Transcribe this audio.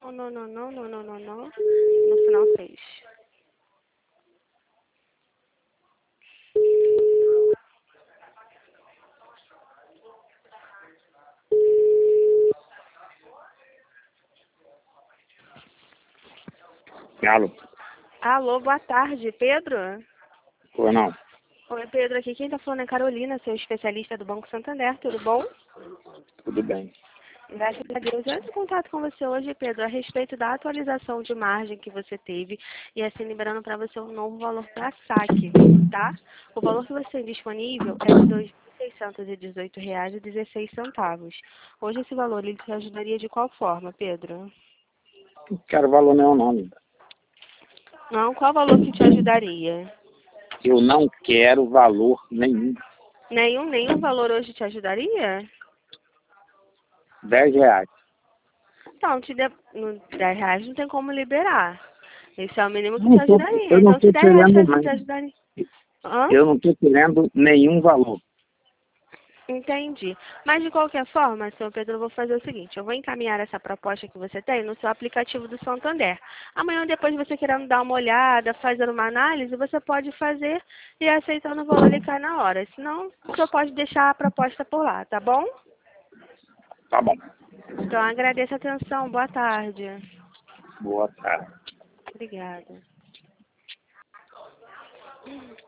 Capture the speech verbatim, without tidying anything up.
não, não, não, não, não, não, não, não. No final seis. Alô? Alô, boa tarde, Pedro? Ou não? Oi, Pedro, aqui quem tá falando é Carolina, seu especialista do Banco Santander, tudo bom? Tudo bem. Graças a Deus. Eu entro em contato com você hoje, Pedro, a respeito da atualização de margem que você teve e assim liberando para você um novo valor para saque, tá? O valor que você tem disponível é de dois mil seiscentos e dezoito reais e dezesseis centavos. Hoje esse valor ele te ajudaria de qual forma, Pedro? Não quero valor nenhum, não. Não, qual valor que te ajudaria? Eu não quero valor nenhum. Nenhum, nenhum valor hoje te ajudaria? Dez reais. Então, te de... no dez reais não tem como liberar. Esse é o mínimo que Não te tô, ajudaria. eu não Então, se estou dez reais querendo fosse te mais. ajudaria... Hã? Eu não estou querendo nenhum valor. Entendi. Mas, de qualquer forma, senhor Pedro, eu vou fazer o seguinte. Eu vou encaminhar essa proposta que você tem no seu aplicativo do Santander. Amanhã, depois de você querendo dar uma olhada, fazer uma análise, você pode fazer e aceitando o valor ele cai na hora. Senão, o senhor pode deixar a proposta por lá, tá bom? Tá bom. Então, agradeço a atenção. Boa tarde. Boa tarde. Obrigada.